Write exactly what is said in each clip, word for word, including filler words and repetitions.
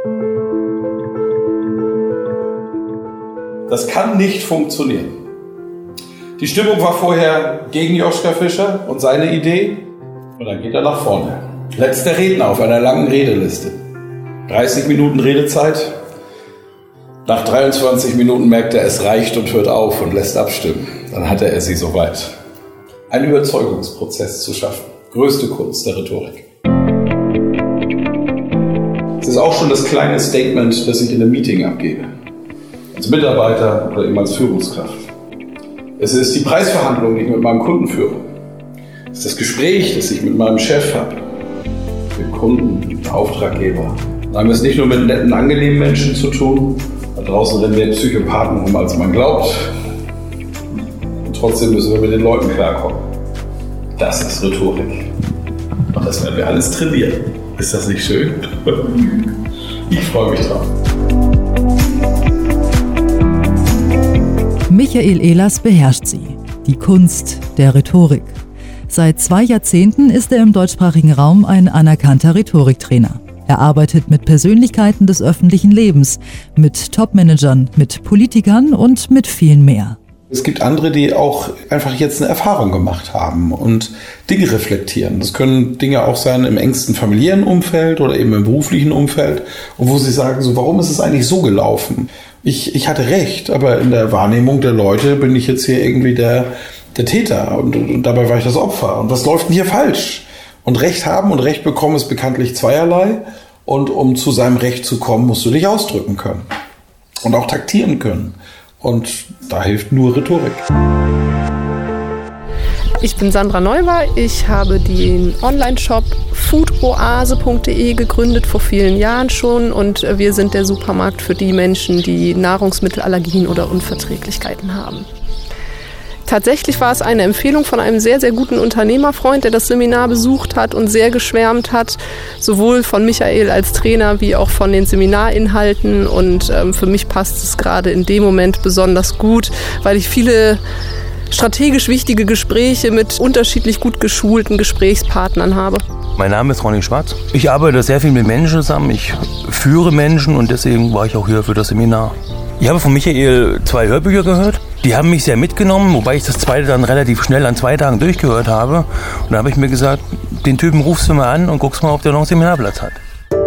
Das kann nicht funktionieren. Die Stimmung war vorher gegen Joschka Fischer und seine Idee. Und dann geht er nach vorne. Letzter Redner auf einer langen Redeliste. dreißig Minuten Redezeit. Nach dreiundzwanzig Minuten merkt er, es reicht und hört auf und lässt abstimmen. Dann hatte er sie soweit. Einen Überzeugungsprozess zu schaffen. Größte Kunst der Rhetorik. Es ist auch schon das kleine Statement, das ich in einem Meeting abgebe. Als Mitarbeiter oder eben als Führungskraft. Es ist die Preisverhandlung, die ich mit meinem Kunden führe. Es ist das Gespräch, das ich mit meinem Chef habe. Mit Kunden, mit Auftraggeber. Da haben wir es nicht nur mit netten, angenehmen Menschen zu tun. Da draußen rennen mehr Psychopathen rum, als man glaubt. Und trotzdem müssen wir mit den Leuten klarkommen. Das ist Rhetorik. Und das werden wir alles trainieren. Ist das nicht schön? Ich freue mich drauf. Michael Ehlers beherrscht sie, die Kunst der Rhetorik. Seit zwei Jahrzehnten ist er im deutschsprachigen Raum ein anerkannter Rhetoriktrainer. Er arbeitet mit Persönlichkeiten des öffentlichen Lebens, mit Topmanagern, mit Politikern und mit vielen mehr. Es gibt andere, die auch einfach jetzt eine Erfahrung gemacht haben und Dinge reflektieren. Das können Dinge auch sein im engsten familiären Umfeld oder eben im beruflichen Umfeld, und wo sie sagen, so, warum ist es eigentlich so gelaufen? Ich, ich hatte recht, aber in der Wahrnehmung der Leute bin ich jetzt hier irgendwie der, der Täter und, und dabei war ich das Opfer. Und was läuft denn hier falsch? Und Recht haben und Recht bekommen ist bekanntlich zweierlei. Und um zu seinem Recht zu kommen, musst du dich ausdrücken können und auch taktieren können. Und da hilft nur Rhetorik. Ich bin Sandra Neuber. Ich habe den Online-Shop foodoase punkt de gegründet vor vielen Jahren schon. Und wir sind der Supermarkt für die Menschen, die Nahrungsmittelallergien oder Unverträglichkeiten haben. Tatsächlich war es eine Empfehlung von einem sehr, sehr guten Unternehmerfreund, der das Seminar besucht hat und sehr geschwärmt hat, sowohl von Michael als Trainer wie auch von den Seminarinhalten. Und ähm, für mich passt es gerade in dem Moment besonders gut, weil ich viele strategisch wichtige Gespräche mit unterschiedlich gut geschulten Gesprächspartnern habe. Mein Name ist Ronny Schwarz. Ich arbeite sehr viel mit Menschen zusammen. Ich führe Menschen und deswegen war ich auch hier für das Seminar. Ich habe von Michael zwei Hörbücher gehört. Die haben mich sehr mitgenommen, wobei ich das zweite dann relativ schnell an zwei Tagen durchgehört habe. Und da habe ich mir gesagt, den Typen rufst du mal an und guckst mal, ob der noch einen Seminarplatz hat.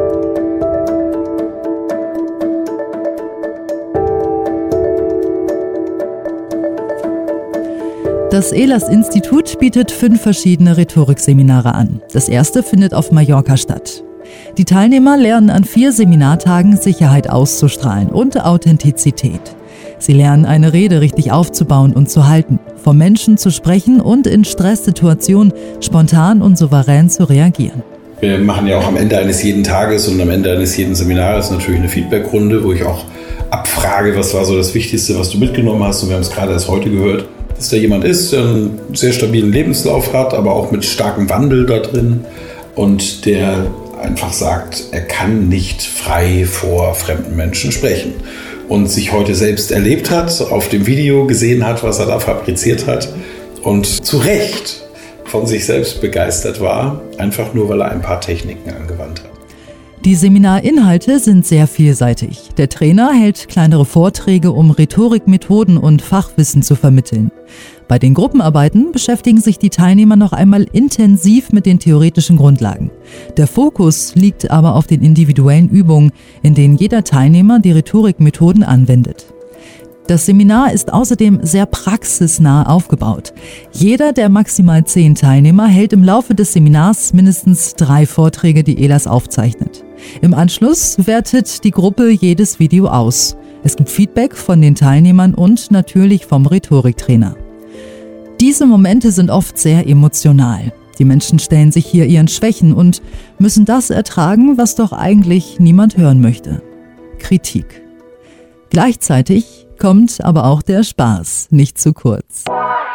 Das Ehlers-Institut bietet fünf verschiedene Rhetorikseminare an. Das erste findet auf Mallorca statt. Die Teilnehmer lernen an vier Seminartagen Sicherheit auszustrahlen und Authentizität. Sie lernen, eine Rede richtig aufzubauen und zu halten, vor Menschen zu sprechen und in Stresssituationen spontan und souverän zu reagieren. Wir machen ja auch am Ende eines jeden Tages und am Ende eines jeden Seminars natürlich eine Feedbackrunde, wo ich auch abfrage, was war so das Wichtigste, was du mitgenommen hast. Und wir haben es gerade erst heute gehört, dass da jemand ist, der einen sehr stabilen Lebenslauf hat, aber auch mit starkem Wandel da drin und der einfach sagt, er kann nicht frei vor fremden Menschen sprechen und sich heute selbst erlebt hat, auf dem Video gesehen hat, was er da fabriziert hat und zu Recht von sich selbst begeistert war, einfach nur, weil er ein paar Techniken angewandt hat. Die Seminarinhalte sind sehr vielseitig. Der Trainer hält kleinere Vorträge, um Rhetorikmethoden und Fachwissen zu vermitteln. Bei den Gruppenarbeiten beschäftigen sich die Teilnehmer noch einmal intensiv mit den theoretischen Grundlagen. Der Fokus liegt aber auf den individuellen Übungen, in denen jeder Teilnehmer die Rhetorikmethoden anwendet. Das Seminar ist außerdem sehr praxisnah aufgebaut. Jeder der maximal zehn Teilnehmer hält im Laufe des Seminars mindestens drei Vorträge, die Ehlers aufzeichnet. Im Anschluss wertet die Gruppe jedes Video aus. Es gibt Feedback von den Teilnehmern und natürlich vom Rhetoriktrainer. Diese Momente sind oft sehr emotional. Die Menschen stellen sich hier ihren Schwächen und müssen das ertragen, was doch eigentlich niemand hören möchte: Kritik. Gleichzeitig kommt aber auch der Spaß nicht zu kurz.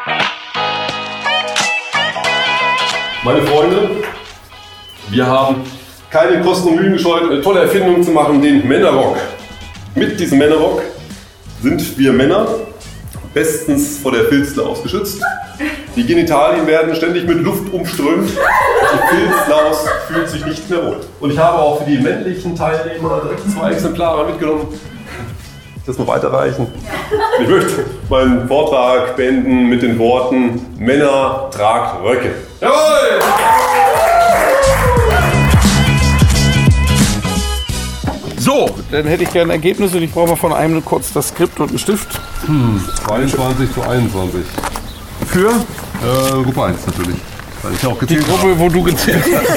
Meine Freunde, wir haben keine Kosten und Mühen gescheut, eine tolle Erfindung zu machen, den Männerrock. Mit diesem Männerrock sind wir Männer bestens vor der Filzle ausgeschützt. Die Genitalien werden ständig mit Luft umströmt. die Filzlaus fühlt sich nicht mehr wohl. Und ich habe auch für die männlichen Teilnehmer direkt zwei Exemplare mitgenommen. Das mal weiterreichen. Ich möchte meinen Vortrag beenden mit den Worten: Männer, tragt Röcke. Jawohl! So, dann hätte ich gerne Ergebnisse und ich brauche mal von einem kurz das Skript und einen Stift. Hm, zweiundzwanzig zu einundzwanzig. Für? Äh, Gruppe eins natürlich. Weil ich auch Die gezählt Gruppe, habe. wo du gezählt hast.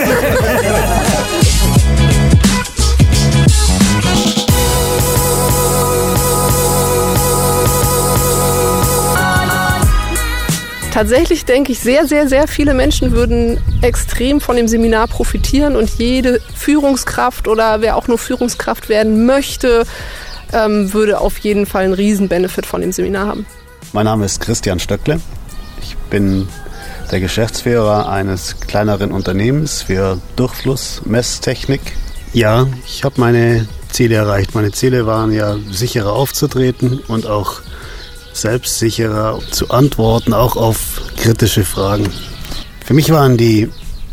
Tatsächlich denke ich, sehr, sehr, sehr viele Menschen würden extrem von dem Seminar profitieren und jede Führungskraft oder wer auch nur Führungskraft werden möchte, ähm, würde auf jeden Fall einen riesen Benefit von dem Seminar haben. Mein Name ist Christian Stöckle. Ich bin der Geschäftsführer eines kleineren Unternehmens für Durchflussmesstechnik. Ja, ich habe meine Ziele erreicht. Meine Ziele waren ja, sicherer aufzutreten und auch selbstsicherer zu antworten, auch auf kritische Fragen. Für mich waren die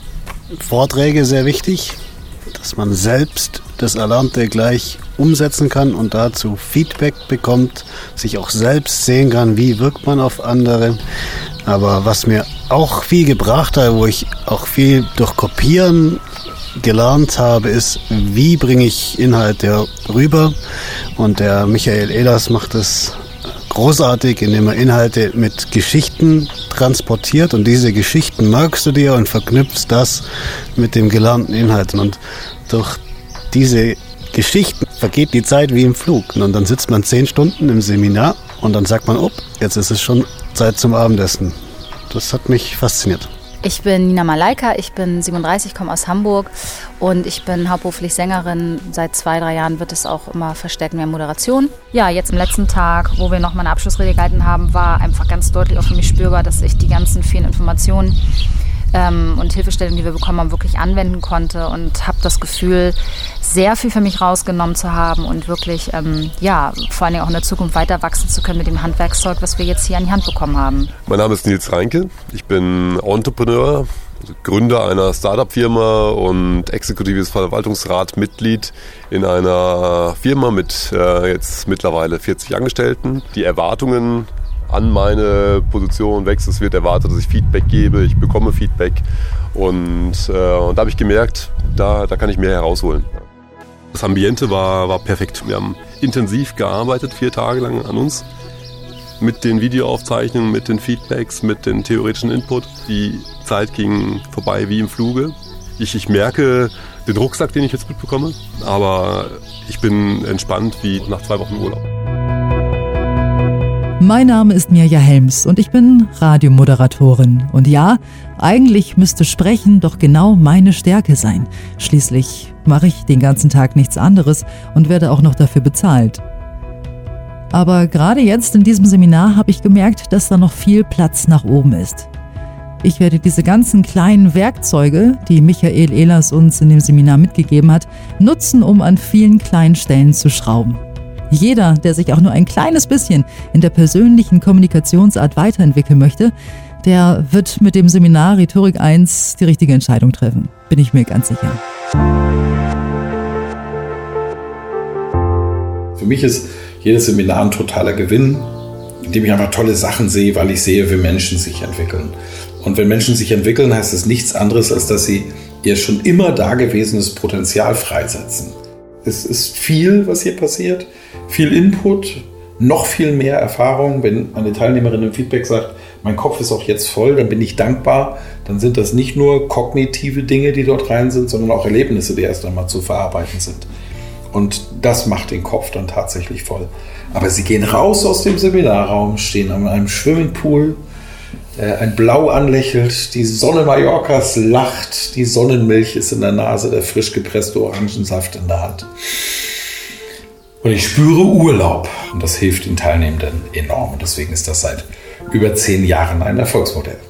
Vorträge sehr wichtig, dass man selbst das Erlernte gleich umsetzen kann und dazu Feedback bekommt, sich auch selbst sehen kann, wie wirkt man auf andere. Aber was mir auch viel gebracht hat, wo ich auch viel durch Kopieren gelernt habe, ist, wie bringe ich Inhalte rüber. Und der Michael Ehlers macht das großartig, indem er Inhalte mit Geschichten transportiert und diese Geschichten merkst du dir und verknüpfst das mit dem gelernten Inhalt. Und durch diese Geschichten vergeht die Zeit wie im Flug. Und dann sitzt man zehn Stunden im Seminar und dann sagt man, oh, jetzt ist es schon Zeit zum Abendessen. Das hat mich fasziniert. Ich bin Nina Malaika, ich bin siebenunddreißig, komme aus Hamburg und ich bin hauptberuflich Sängerin. Seit zwei, drei Jahren wird es auch immer verstärkt mehr Moderation. Ja, jetzt am letzten Tag, wo wir noch meine Abschlussrede gehalten haben, war einfach ganz deutlich auch für mich spürbar, dass ich die ganzen vielen Informationen ähm, und Hilfestellungen, die wir bekommen haben, wirklich anwenden konnte und habe das Gefühl, sehr viel für mich rausgenommen zu haben und wirklich, ähm, ja, vor allem auch in der Zukunft weiter wachsen zu können mit dem Handwerkszeug, was wir jetzt hier an die Hand bekommen haben. Mein Name ist Nils Reinke. Ich bin Entrepreneur, also Gründer einer Startup-Firma und exekutives Verwaltungsratmitglied in einer Firma mit äh, jetzt mittlerweile vierzig Angestellten. Die Erwartungen an meine Position wächst. Es wird erwartet, dass ich Feedback gebe. Ich bekomme Feedback. Und, äh, und da habe ich gemerkt, da, da kann ich mehr herausholen. Das Ambiente war, war perfekt. Wir haben intensiv gearbeitet, vier Tage lang an uns. Mit den Videoaufzeichnungen, mit den Feedbacks, mit den theoretischen Input. Die Zeit ging vorbei wie im Fluge. Ich, ich merke den Rucksack, den ich jetzt mitbekomme. Aber ich bin entspannt wie nach zwei Wochen Urlaub. Mein Name ist Mirja Helms und ich bin Radiomoderatorin. Und ja, eigentlich müsste Sprechen doch genau meine Stärke sein. Schließlich mache ich den ganzen Tag nichts anderes und werde auch noch dafür bezahlt. Aber gerade jetzt in diesem Seminar habe ich gemerkt, dass da noch viel Platz nach oben ist. Ich werde diese ganzen kleinen Werkzeuge, die Michael Ehlers uns in dem Seminar mitgegeben hat, nutzen, um an vielen kleinen Stellen zu schrauben. Jeder, der sich auch nur ein kleines bisschen in der persönlichen Kommunikationsart weiterentwickeln möchte, der wird mit dem Seminar Rhetorik eins die richtige Entscheidung treffen. Bin ich mir ganz sicher. Für mich ist jedes Seminar ein totaler Gewinn, indem ich einfach tolle Sachen sehe, weil ich sehe, wie Menschen sich entwickeln. Und wenn Menschen sich entwickeln, heißt es nichts anderes, als dass sie ihr schon immer dagewesenes Potenzial freisetzen. Es ist viel, was hier passiert, viel Input, noch viel mehr Erfahrung. Wenn eine Teilnehmerin im Feedback sagt, mein Kopf ist auch jetzt voll, dann bin ich dankbar. Dann sind das nicht nur kognitive Dinge, die dort rein sind, sondern auch Erlebnisse, die erst einmal zu verarbeiten sind. Und das macht den Kopf dann tatsächlich voll. Aber sie gehen raus aus dem Seminarraum, stehen an einem Swimmingpool, äh, ein Blau anlächelt, die Sonne Mallorcas lacht, die Sonnenmilch ist in der Nase, der frisch gepresste Orangensaft in der Hand. Und ich spüre Urlaub. Und das hilft den Teilnehmenden enorm. Und deswegen ist das seit über zehn Jahren ein Erfolgsmodell.